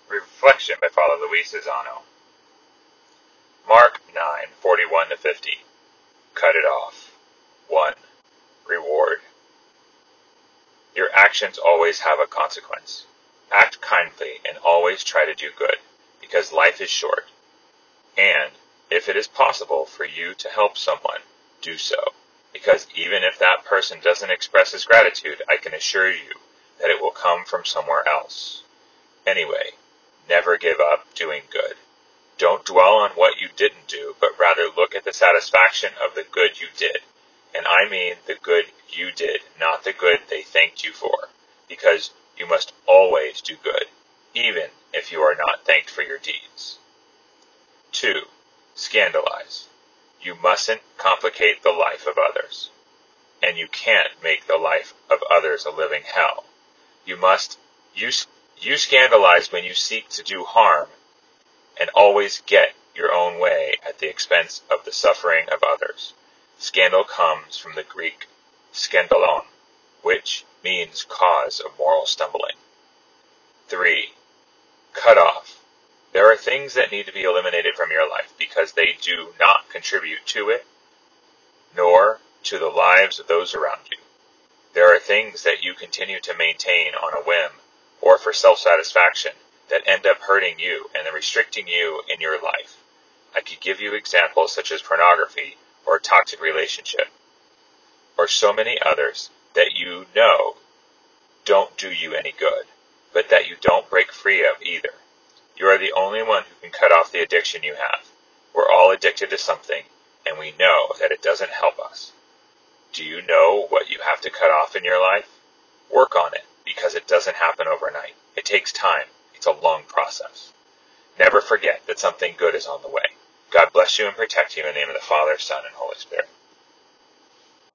Reflection by Father Luis Zano. Mark 9:41-50. Cut it off. 1. Reward. Your actions always have a consequence. Act kindly and always try to do good, because life is short. And, if it is possible for you to help someone, do so, because even if that person doesn't express his gratitude, I can assure you that it will come from somewhere else. Anyway, never give up doing good. Don't dwell on what you didn't do, but rather look at the satisfaction of the good you did. And I mean the good you did, not the good they thanked you for, because you must always do good, even if you are not thanked for your deeds. 2. Scandalize. You mustn't complicate the life of others. And you can't make the life of others a living hell. You scandalize when you seek to do harm and always get your own way at the expense of the suffering of others. Scandal comes from the Greek skandalon, which means cause of moral stumbling. 3. Cut off. There are things that need to be eliminated from your life because they do not contribute to it, nor to the lives of those around you. There are things that you continue to maintain on a whim or for self-satisfaction that end up hurting you and restricting you in your life. I could give you examples such as pornography or a toxic relationship, or so many others that you know don't do you any good, but that you don't break free of either. You are the only one who can cut off the addiction you have. We're all addicted to something, and we know that it doesn't help us. Do you know what you have to cut off in your life? Work on it, because it doesn't happen overnight. It takes time. It's a long process. Never forget that something good is on the way. God bless you and protect you in the name of the Father, Son, and Holy Spirit.